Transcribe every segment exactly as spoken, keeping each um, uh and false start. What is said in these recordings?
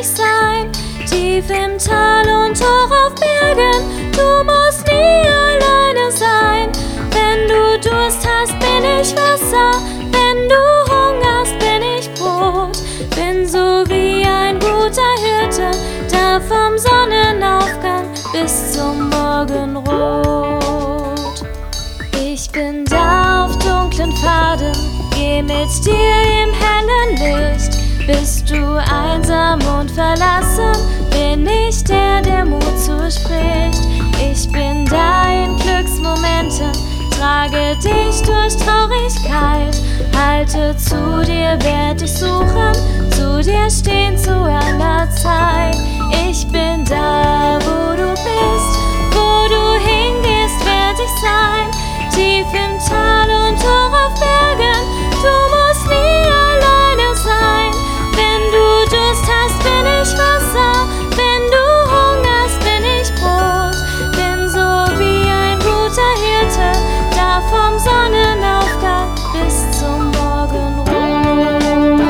ich sein, tief im Tal und hoch auf Bergen. Du musst nie alleine sein. Wenn du Durst hast, bin ich Wasser. Wenn du hungerst, bin ich Brot. Bin so wie ein guter Hirte, da vom Sonnenaufgang bis zum Morgenrot. Ich bin da auf dunklen Pfaden, geh mit dir im hellen Licht. Bist du einsam und verlassen, bin ich der, der Mut zuspricht. Ich bin da in Glücksmomenten, trage dich durch Traurigkeit. Halte zu dir, werd dich suchen, zu dir stehen zu aller Zeit. Ich bin da, wo du bist, wo du hingehst, werd ich sein. Tief im Tal und hoch auf Bergen, du musst nie alleine sein. Wenn du Durst hast, bin ich Wasser. Wenn du hungerst, bin ich Brot. Bin so wie ein guter Hirte, da vom Sonnenaufgang bis zum Morgenrot.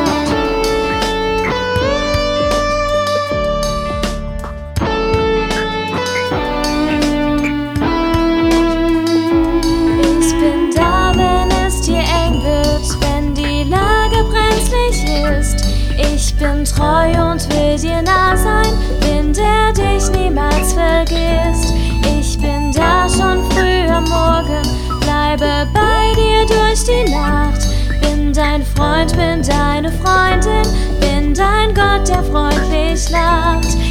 Ich bin da, wenn es dir eng wird, wenn die Lage brenzlig ist. Ich bin treu und will dir nah sein, bin der dich niemals vergisst. Ich bin da schon früh am Morgen, bleibe bei dir durch die Nacht. Bin dein Freund, bin deine Freundin, bin dein Gott, der freundlich lacht.